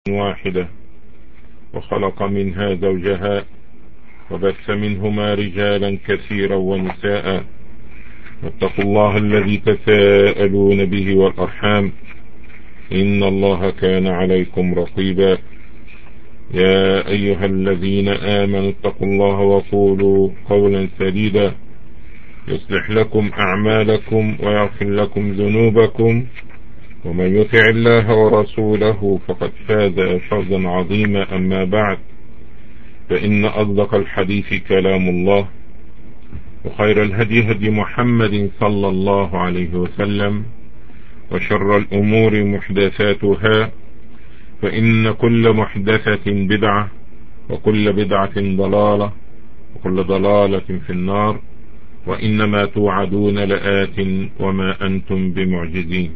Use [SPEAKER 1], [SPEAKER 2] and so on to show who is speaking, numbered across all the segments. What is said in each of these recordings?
[SPEAKER 1] واحدة وخلق منها زوجها وبث منهما رجالا كثيرا ونساء واتقوا الله الذي تساءلون به والأرحام إن الله كان عليكم رقيبا. يا أيها الذين آمنوا اتقوا الله وقولوا قولا سديدا يصلح لكم أعمالكم ويغفر لكم ذنوبكم ومن يطع الله ورسوله فقد فاز فوزا عظيما. أما بعد، فإن أصدق الحديث كلام الله، وخير الهدي هدي محمد صلى الله عليه وسلم، وشر الأمور محدثاتها، فإن كل محدثة بدعة، وكل بدعة ضلالة، وكل ضلالة في النار، وإنما توعدون لآت وما أنتم بمعجزين.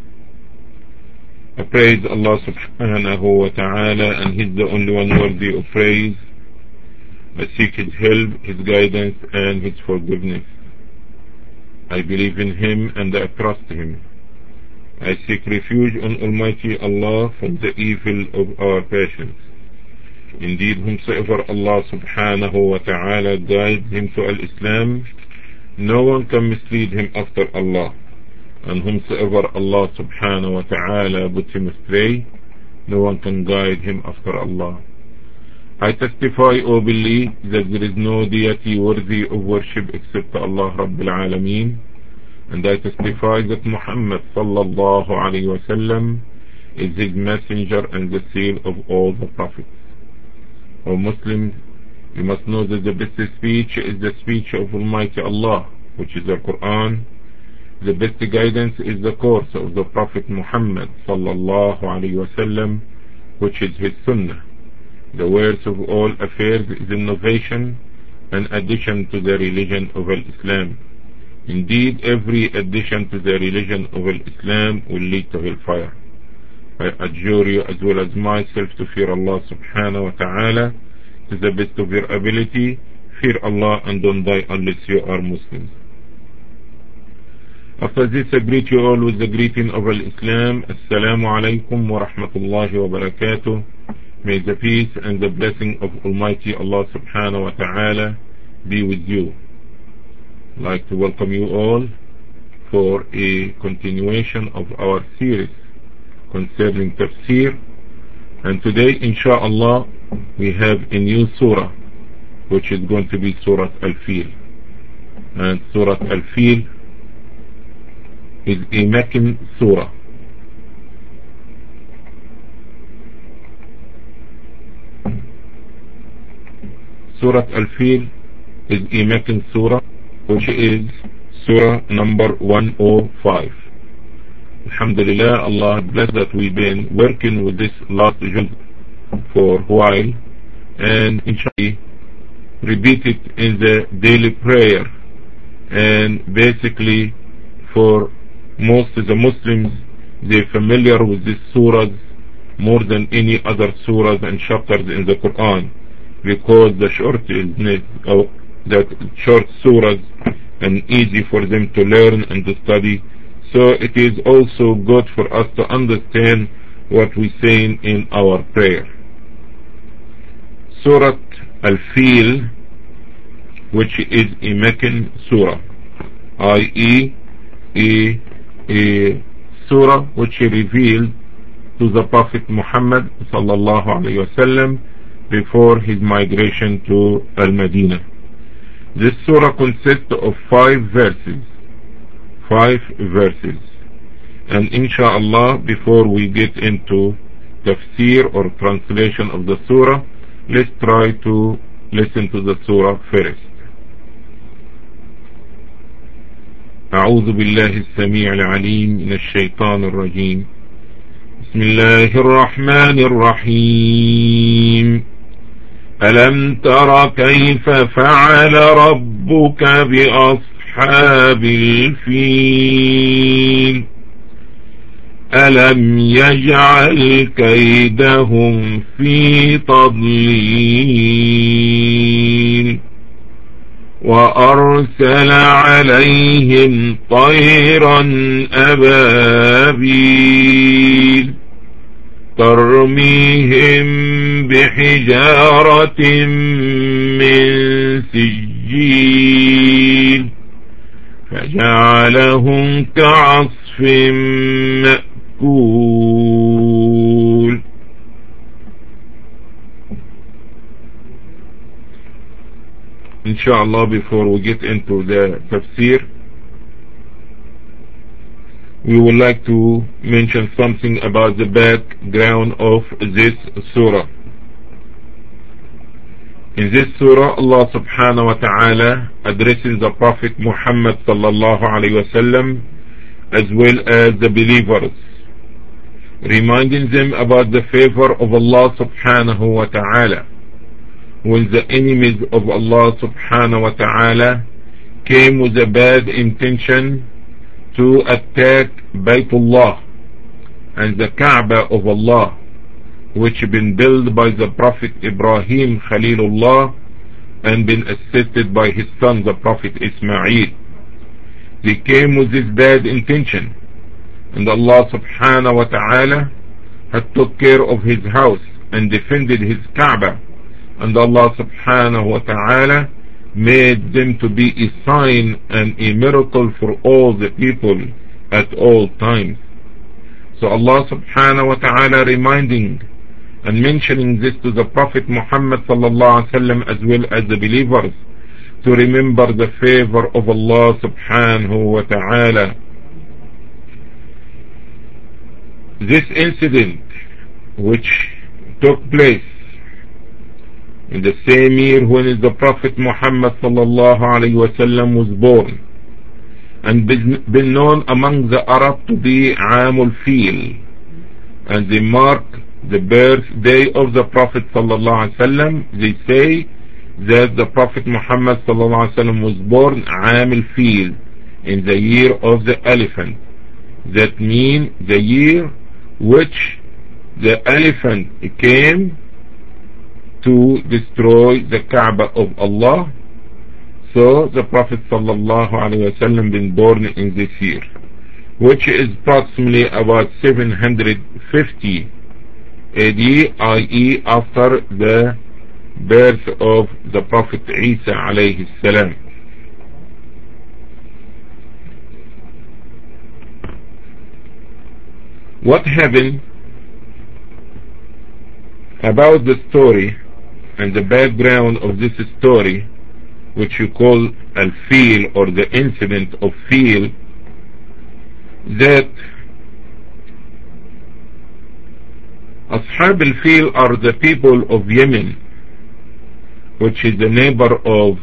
[SPEAKER 1] I praise Allah subhanahu wa ta'ala, and He's the only one worthy of praise. I seek His help, His guidance, and His forgiveness. I believe in Him and I trust Him. I seek refuge on Almighty Allah from the evil of our passions. Indeed, whomsoever Allah subhanahu wa ta'ala guides him to Al-Islam, no one can mislead him after Allah. And whomsoever Allah subhanahu wa ta'ala puts him astray, no one can guide him after Allah. I testify, O believe, that there is no deity worthy of worship except Allah Rabbil Alameen, and I testify that Muhammad sallallahu alayhi wa sallam is his messenger and the seal of all the prophets. O Muslims, you must know that the best speech is the speech of Almighty Allah, which is the Quran. The best guidance is the course of the Prophet Muhammad sallallahu alayhi wa sallam, which is his sunnah. The worst of all affairs is innovation and addition to the religion of Islam. Indeed, every addition to the religion of Islam will lead to hellfire. I adjure you as well as myself to fear Allah subhanahu wa ta'ala to the best of your ability. Fear Allah and don't die unless you are Muslims. After this, I greet you all with the greeting of Islam. Assalamu alaikum wa rahmatullahi wa barakatuh. May the peace and the blessing of Almighty Allah subhanahu wa ta'ala be with you. I'd like to welcome you all for a continuation of our series concerning tafsir. And today, inshallah, we have a new surah, which is going to be Surah Al-Fil. And Surah Al-Fil is a Meccan surah. Surah Al-Fil is a Meccan surah, which is surah number 105. Alhamdulillah, Allah bless that we've been working with this last juz for a while, and inshallah repeat it in the daily prayer. And basically, for most of the Muslims, they're familiar with these surahs more than any other surahs and chapters in the Quran, because the shortness of the short surahs and easy for them to learn and to study. So it is also good for us to understand what we're saying in our prayer. Surah Al-Fil, which is a Meccan surah, i.e. a surah which revealed to the Prophet Muhammad sallallahu alayhi wa sallam before his migration to Al-Madinah. This surah consists of 5 verses. And inshallah, before we get into tafsir or translation of the surah, let's try to listen to the surah first. أعوذ بالله السميع العليم من الشيطان الرجيم. بسم الله الرحمن الرحيم. ألم تر كيف فعل ربك بأصحاب الفيل ألم يجعل كيدهم في تضليل وأرسل عليهم طيرا أبابيل ترميهم بحجارة من سجيل فجعلهم كعصف مأكول. Inshallah, before we get into the tafsir, we would like to mention something about the background of this surah. In this surah, Allah subhanahu wa ta'ala addresses the Prophet Muhammad sallallahu alayhi wa sallam as well as the believers, reminding them about the favor of Allah subhanahu wa ta'ala when the enemies of Allah subhanahu wa ta'ala came with a bad intention to attack Baytullah and the Kaaba of Allah, which had been built by the Prophet Ibrahim Khalilullah and been assisted by his son the Prophet Ismail. They came with this bad intention, and Allah subhanahu wa ta'ala had took care of his house and defended his Kaaba, and Allah subhanahu wa ta'ala made them to be a sign and a miracle for all the people at all times. So Allah subhanahu wa ta'ala reminding and mentioning this to the Prophet Muhammad sallallahu alaihi wasallam as well as the believers to remember the favor of Allah subhanahu wa ta'ala. This incident which took place in the same year when the Prophet Muhammad sallallahu alaihi wasallam was born and been known among the Arab to be Amul Fil, and they mark the birthday of the Prophet sallallahu alaihi wasallam. They say that the Prophet Muhammad sallallahu alaihi wasallam was born Amul Fil, in the year of the elephant. That means the year which the elephant came to destroy the Kaaba of Allah. So the Prophet sallallahu alaihi wasallam been born in this year, which is approximately about 750 AD, i.e. after the birth of the Prophet Isa alayhi salam. What happened about the story and the background of this story, which you call al-Fil, or the incident of Fil, that Ashab al-Fil are the people of Yemen, which is the neighbor of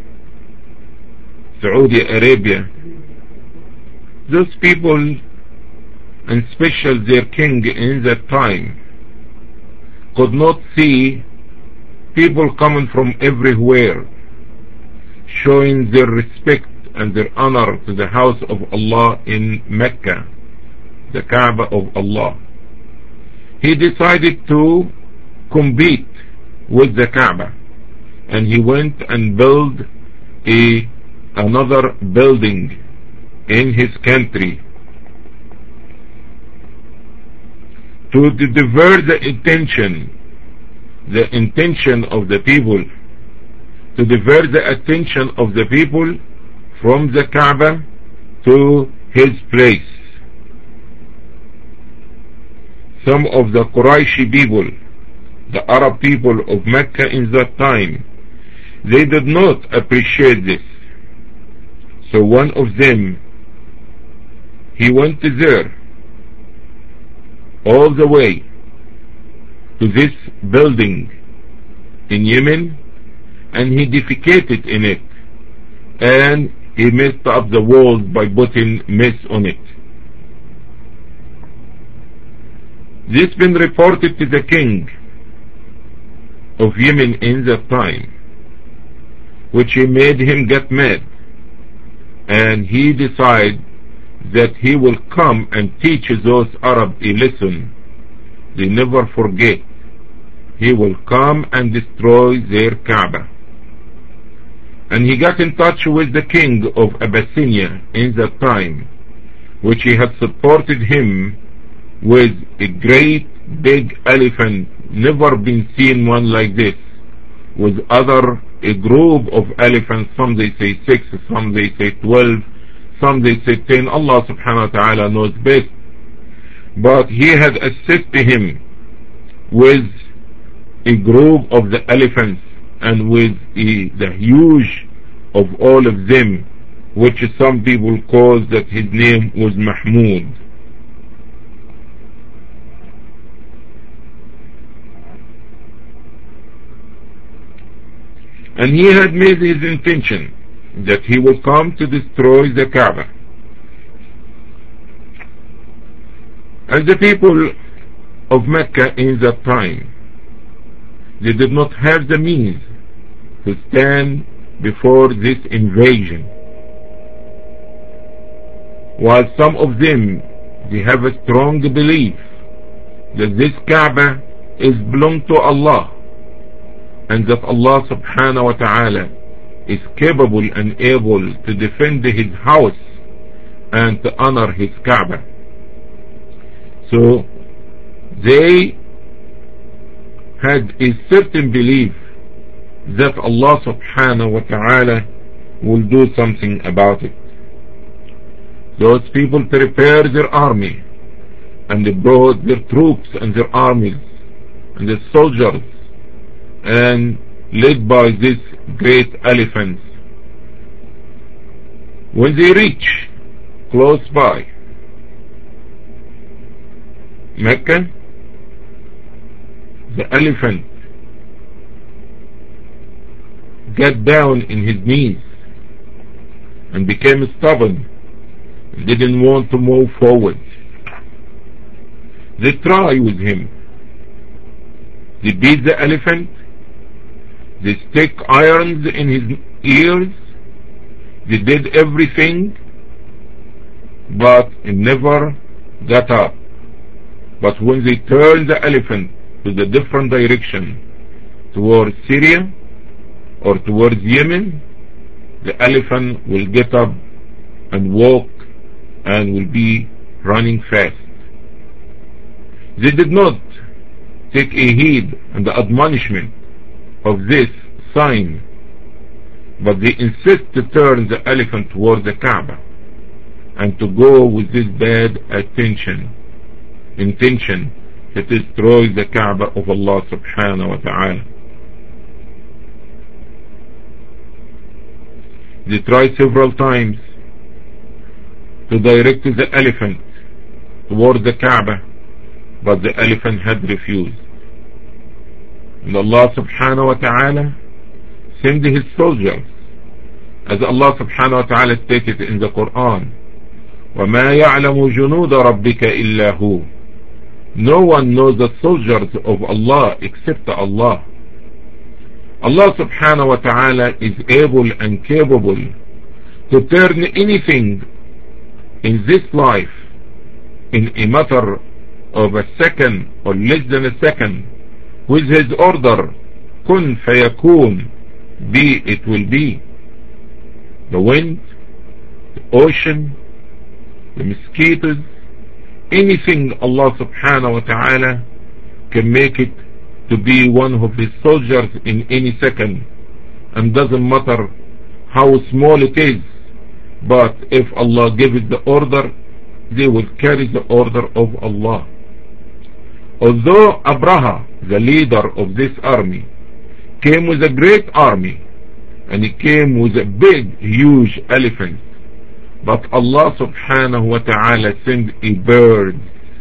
[SPEAKER 1] Saudi Arabia. Those people, and especially their king in that time, could not see people coming from everywhere showing their respect and their honor to the house of Allah in Mecca, the Kaaba of Allah. He decided to compete with the Kaaba, and he went and built another building in his country to divert the intention of the people, to divert the attention of the people from the Kaaba to his place. Some of the Qurayshi people, the Arab people of Mecca in that time, they did not appreciate this. So one of them, he went there all the way to this building in Yemen, and he defecated in it, and he messed up the walls by putting mess on it. This been reported to the king of Yemen in that time, which he made him get mad, and he decided that he will come and teach those Arab a lesson they never forget. He will come and destroy their Kaaba. And he got in touch with the king of Abyssinia in that time, which he had supported him with a great big elephant, never been seen one like this, with a group of elephants. Some they say 6, some they say 12, some they say 10. Allah subhanahu wa ta'ala knows best. But he had assisted him with a group of the elephants and with the huge of all of them, which some people call that his name was Mahmud. And he had made his intention that he will come to destroy the Kaaba. And the people of Mecca in that time, they did not have the means to stand before this invasion. While some of them, they have a strong belief that this Kaaba is belong to Allah, and that Allah subhanahu wa ta'ala is capable and able to defend his house and to honor his Kaaba. So they had a certain belief that Allah subhanahu wa ta'ala will do something about it. Those people prepared their army, and they brought their troops and their armies and their soldiers, and led by these great elephants. When they reach close by Mecca, the elephant got down in his knees and became stubborn and didn't want to move forward. They tried with him. They beat the elephant. They stick irons in his ears. They did everything, but it never got up. But when they turned the elephant to the different direction, towards Syria or towards Yemen, the elephant will get up and walk and will be running fast. They did not take a heed and the admonishment of this sign, but they insist to turn the elephant towards the Kaaba and to go with this bad intention to destroy the Kaaba of Allah subhanahu wa ta'ala. They tried several times to direct the elephant towards the Kaaba, but the elephant had refused. And Allah subhanahu wa ta'ala sent his soldiers, as Allah subhanahu wa ta'ala stated in the Quran, وَمَا يَعْلَمُ جُنُودَ رَبِّكَ إِلَّا هُ. No one knows the soldiers of Allah except Allah. Allah subhanahu wa ta'ala is able and capable to turn anything in this life in a matter of a second or less than a second with his order. Kun fayakun, be it will be. The wind, the ocean, the mosquitoes, anything Allah subhanahu wa ta'ala can make it to be one of his soldiers in any second, and doesn't matter how small it is, but if Allah gives the order, they will carry the order of Allah. Although Abraha, the leader of this army, came with a great army, and he came with a big, huge elephant, but Allah subhanahu wa ta'ala sent a bird,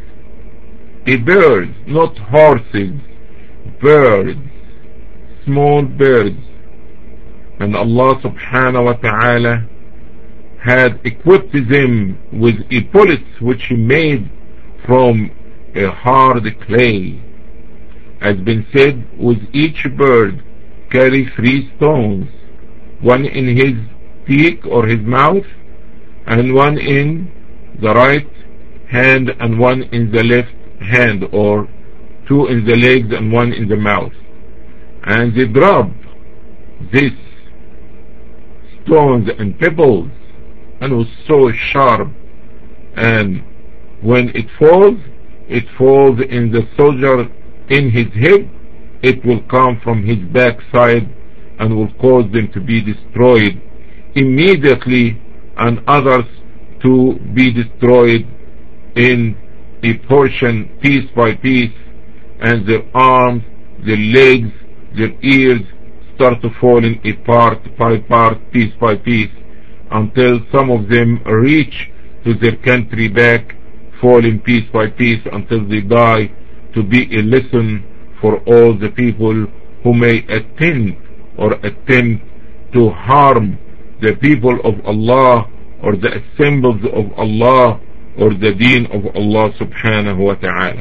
[SPEAKER 1] not horses, birds, small birds. And Allah subhanahu wa ta'ala had equipped them with a bullets which he made from a hard clay. As been said, with each bird carry 3 stones, one in his beak or his mouth, and one in the right hand and one in the left hand, or 2 in the legs and 1 in the mouth. And they drop these stones and pebbles, and it was so sharp, and when it falls, it falls in the soldier in his head, it will come from his backside and will cause them to be destroyed immediately, and others to be destroyed in a portion, piece by piece, and their arms, their legs, their ears start to fall in a part by part, piece by piece, until some of them reach to their country back, falling piece by piece until they die, to be a lesson for all the people who may attempt to harm the people of Allah or the symbols of Allah or the deen of Allah subhanahu wa ta'ala.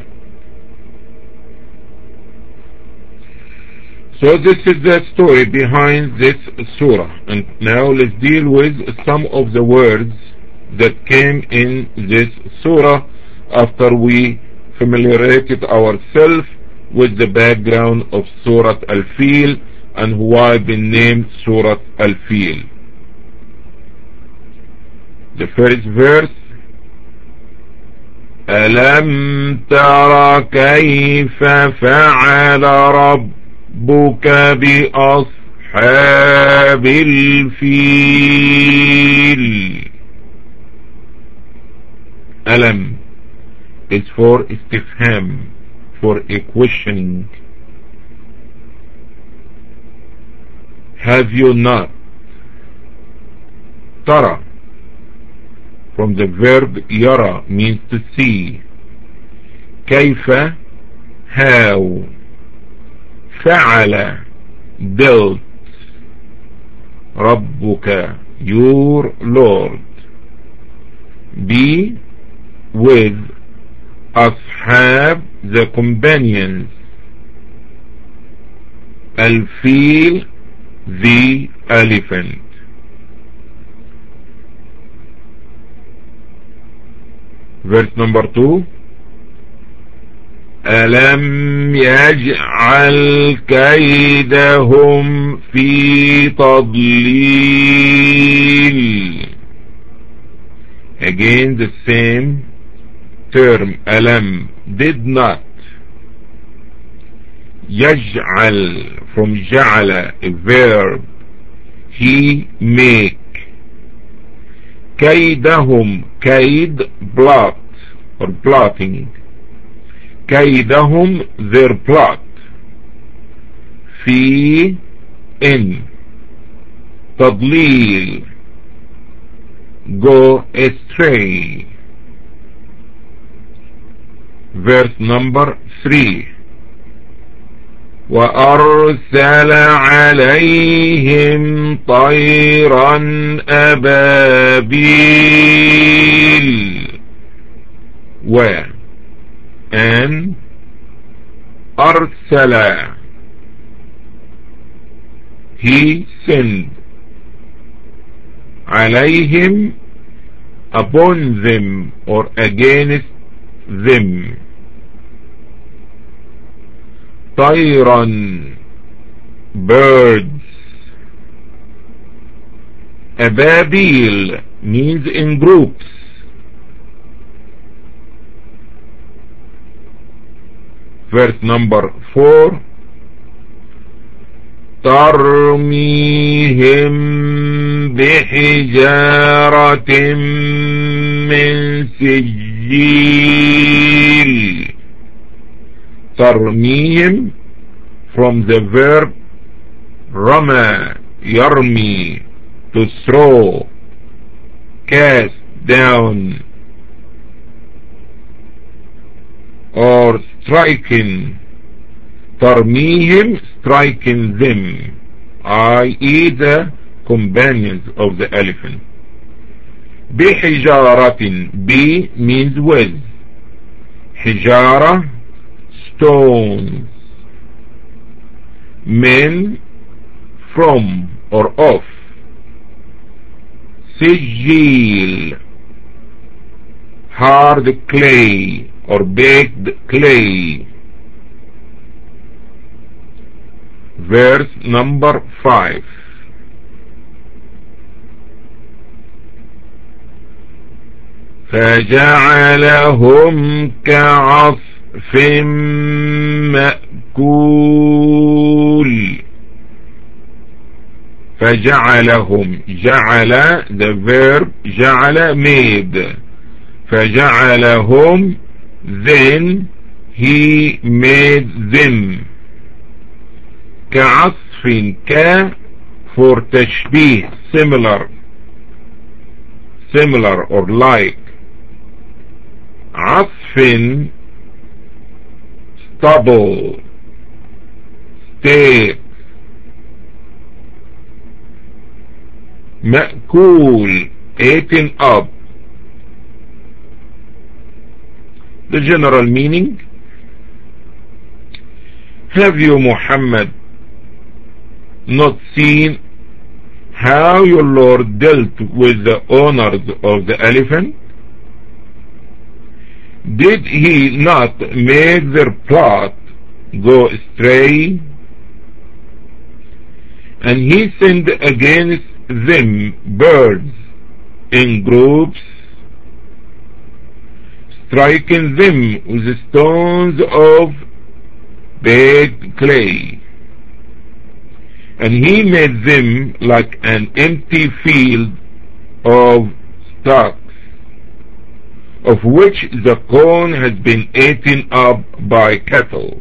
[SPEAKER 1] So this is the story behind this surah. And now let's deal with some of the words that came in this surah after we familiarized ourselves with the background of Surah Al-Fil and why been named Surah Al-Fil. The first verse, ألم تر كيف فعل ربك بأصحاب الفيل. ألم is for istifham, for a questioning. Have you not? Tara from the verb yara means to see. Kayfa, how. Fa'ala, dealt. Rabbuka, your Lord. Be with ashab, the companions. Al-Fil, the elephant. Verse number 2, ألم يجعل كيدهم في تضليل. Again the same term, ألم, did not. يجعل from جعل, a verb, he make. كيدهم, كيد, plot or plotting. كيدهم, their plot. في, in. تضليل, go astray. Verse number 3, وأرسل عليهم طيرا أبابيل. Where? And أرسل, he sent. عليهم, upon them or against them. طيرا, birds. أبابيل means in groups. Verse number 4, ترميهم بحجارة من سجيل. ترميهم from the verb رمى, يرمي, to throw, cast down, or striking. ترميهم, striking them, i.e. the companions of the elephant. بحجارة, B means with. حجارة, stones. Men, from or of. سجيل, hard clay or baked clay. Verse number 5, فجعلهم كعصف مأكول. فجعلهم، جعل the verb جعل made، فجعلهم then he made them. كعصف، ك for تشبيه similar or like. عصف stubble, stake. مأكول eaten up. The general meaning: have you, Muhammad, not seen how your Lord dealt with the owners of the elephant? Did he not make their plot go astray? And he sent against them birds in groups, striking them with stones of baked clay. And he made them like an empty field of stalks, of which the corn has been eaten up by cattle.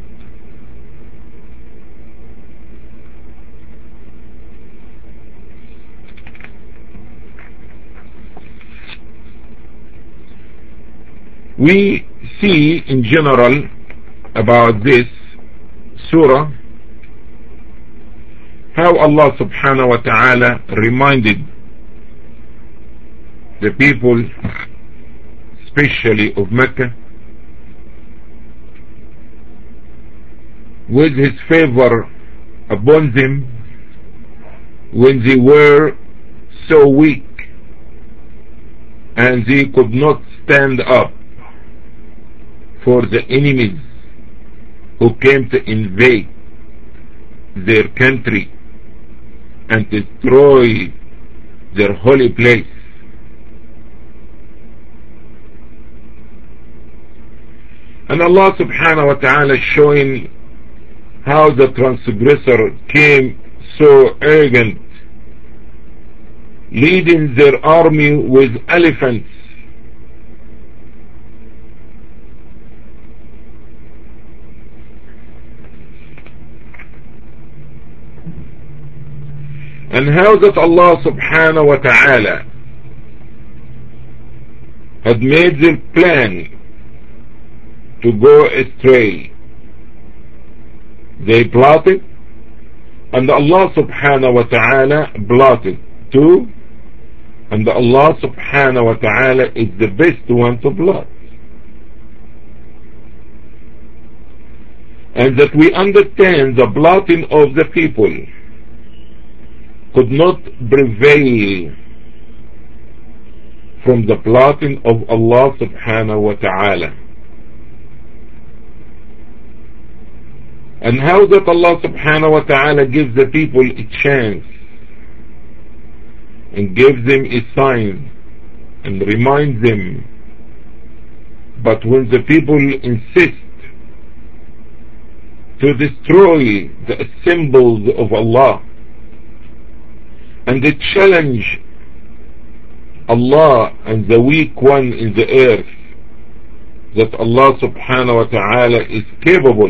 [SPEAKER 1] We see in general about this surah how Allah subhanahu wa ta'ala reminded the people, especially of Mecca, with his favor upon them when they were so weak and they could not stand up for the enemies who came to invade their country and destroy their holy place. And Allah subhanahu wa ta'ala showing how the transgressor came so arrogant, leading their army with elephants, and how that Allah subhanahu wa ta'ala had made their plan to go astray. They plotted, and Allah subhanahu wa ta'ala plotted too, and Allah subhanahu wa ta'ala is the best one to plot. And that we understand the plotting of the people could not prevail from the plotting of Allah subhanahu wa ta'ala. And how that Allah subhanahu wa ta'ala gives the people a chance and gives them a sign and reminds them, but when the people insist to destroy the symbols of Allah and they challenge Allah and the weak one in the earth, that Allah subhanahu wa ta'ala is capable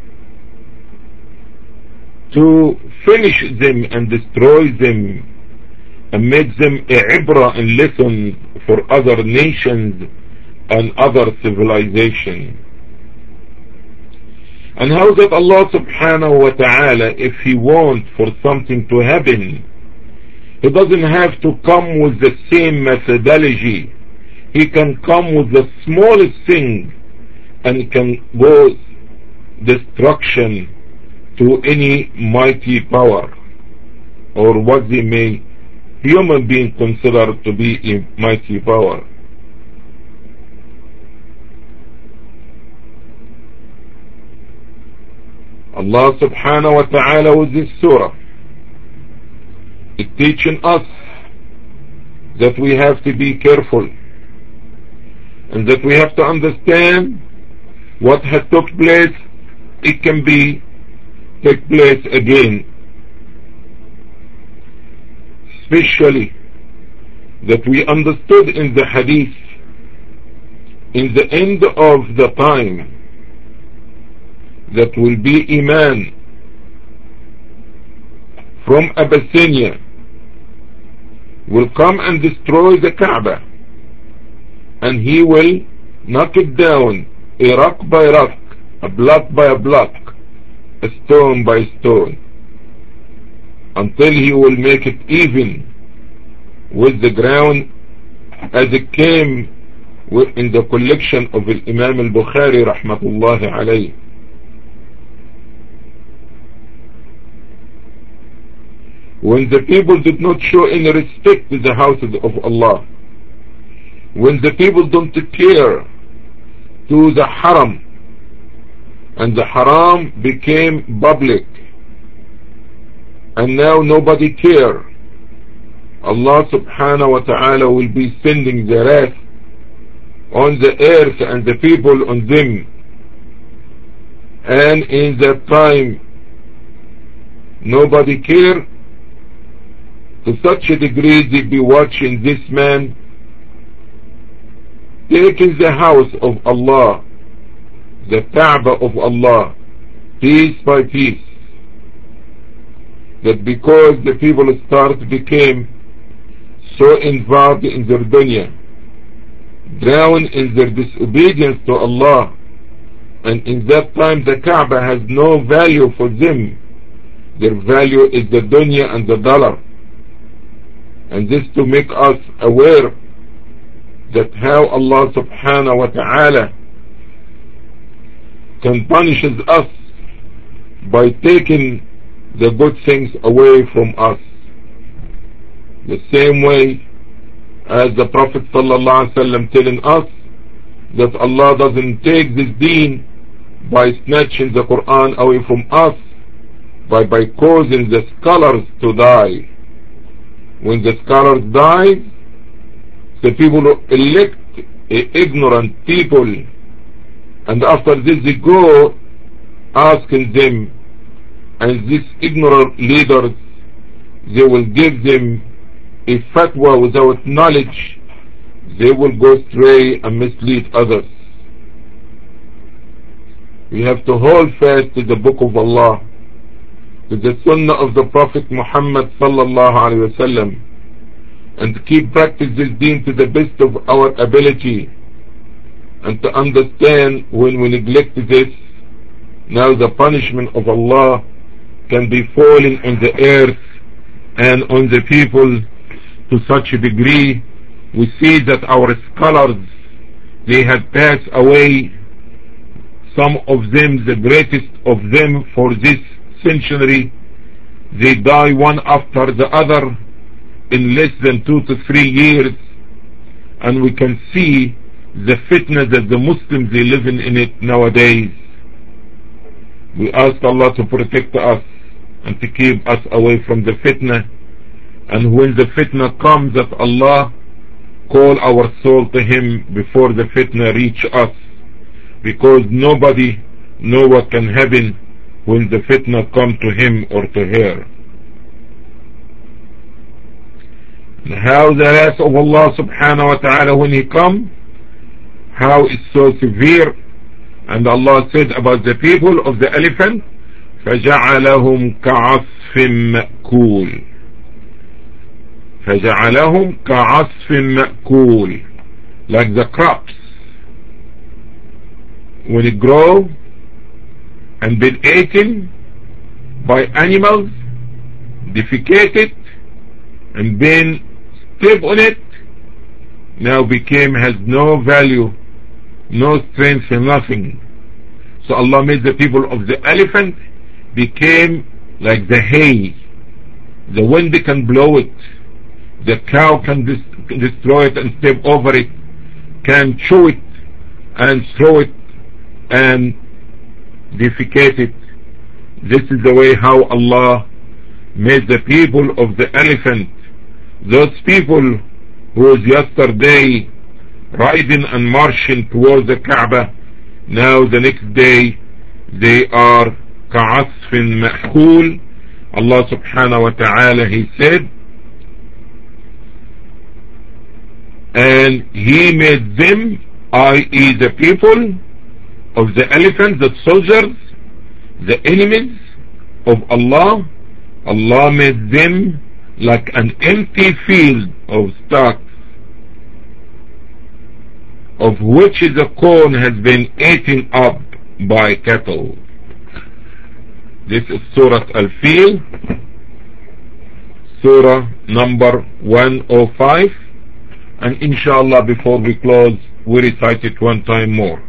[SPEAKER 1] to finish them and destroy them and make them a ibrah and lesson for other nations and other civilizations. And how that Allah subhanahu wa ta'ala, if He wants for something to happen, He doesn't have to come with the same methodology. He can come with the smallest thing and can cause destruction to any mighty power, or what they may human being consider to be a mighty power. Allah subhanahu wa ta'ala with this surah is teaching us that we have to be careful and that we have to understand what has took place, it can take place again. Especially that we understood in the hadith, in the end of the time, that will be a man from Abyssinia will come and destroy the Kaaba, and he will knock it down, a rock by rock, a block by a block, a stone by stone, until he will make it even with the ground as it came in the collection of Imam al-Bukhari rahmatullahi alayhi. When the people did not show any respect to the house of Allah, when the people don't care to the haram, and the haram became public, and now nobody care, Allah subhanahu wa ta'ala will be sending the wrath on the earth and the people on them. And in that time nobody care, to such a degree they be watching this man taking the house of Allah, the Kaaba of Allah, piece by piece. That because the people became so involved in their dunya, drowned in their disobedience to Allah, and in that time the Kaaba has no value for them. Their value is the dunya and the dollar. And this to make us aware that how Allah subhanahu wa ta'ala can punish us by taking the good things away from us. The same way as the Prophet sallallahu alaihi wasallam telling us that Allah doesn't take this deen by snatching the Quran away from us, by causing the scholars to die. When the scholars die, the people elect ignorant people, and after this they go asking them, and these ignorant leaders, they will give them a fatwa without knowledge. They will go astray and mislead others. We have to hold fast to the book of Allah, to the sunnah of the Prophet Muhammad sallallahu alaihi wasallam, and to keep practice this deen to the best of our ability, and to understand when we neglect this, now the punishment of Allah can be falling on the earth and on the people to such a degree. We see that our scholars, they have passed away, some of them, the greatest of them for this century. They die one after the other in less than 2 to 3 years, and we can see the fitna that the Muslims they live in it nowadays. We ask Allah to protect us and to keep us away from the fitna, and when the fitna comes, that Allah call our soul to Him before the fitna reach us, because nobody know what can happen when the fitna come to him or to her. And how the wrath of Allah subhanahu wa ta'ala when He come, how it's so severe. And Allah said about the people of the elephant, فَجَعَلَهُمْ كَعَصْفٍ مَأْكُولٍ. فَجَعَلَهُمْ كَعَصْفٍ مَأْكُولٍ, like the crops when it grow and been eaten by animals, defecated and been step on it, now has no value, no strength and nothing. So Allah made the people of the elephant became like the hay. The wind can blow it, the cow can destroy it and step over it, can chew it and throw it and defecate it. This is the way how Allah made the people of the elephant. Those people who yesterday riding and marching towards the Kaaba. Now the next day they are كعصف مأكول. Allah subhanahu wa ta'ala, he said, and he made them, i.e. the people of the elephants, the soldiers, the enemies of Allah. Allah made them like an empty field of stalks, of which the corn has been eaten up by cattle. This is Surah Al-Fil, Surah number 105, and inshallah before we close we recite it one time more.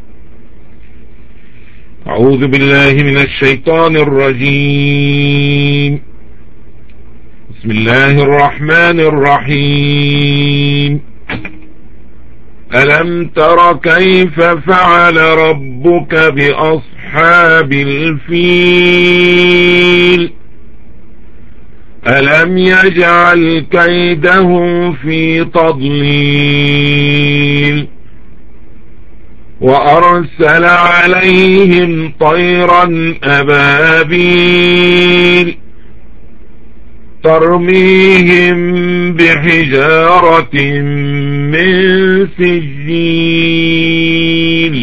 [SPEAKER 1] أعوذ بالله من الشيطان الرجيم. بسم الله الرحمن الرحيم. ألم تر كيف فعل ربك بأصحاب الفيل ألم يجعل كيدهم في تضليل وأرسل عليهم طيرا أبابيل ترميهم بحجارة من سجيل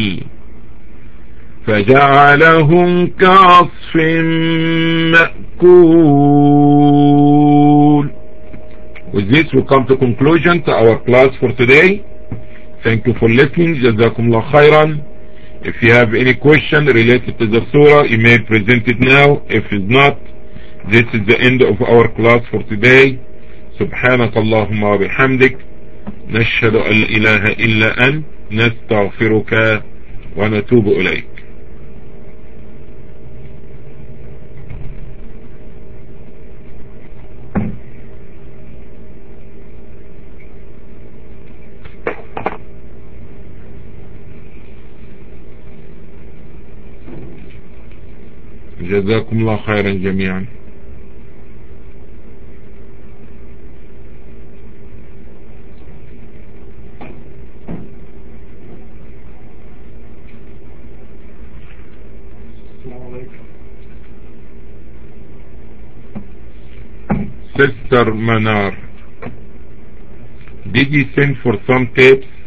[SPEAKER 1] فجعلهم كعصف مأكول. With this we come to conclusion to our class for today. Thank you for listening. Jazakumullah khairan. If you have any question related to the surah, you may present it now. If it's not, this is the end of our class for today. سبحانك اللهم وبحمدك نشهد أن لا إله إلا أنت نستغفرك ونتوب إليك. جزاكم الله خيرا جميعا. Sister Manar, did you send for some tapes